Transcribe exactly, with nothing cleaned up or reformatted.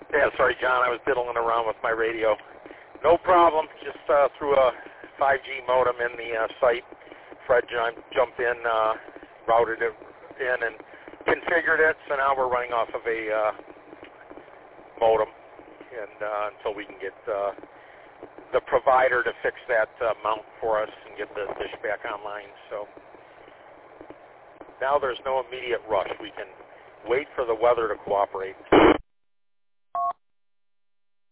Yeah, sorry, John. I was diddling around with my radio. No problem. Just uh, threw a five G modem in the uh, site. Fred jumped in, uh, routed it in, and configured it. So now we're running off of a uh, modem, and uh, until we can get uh, the provider to fix that uh, mount for us and get the dish back online. So now there's no immediate rush. We can wait for the weather to cooperate.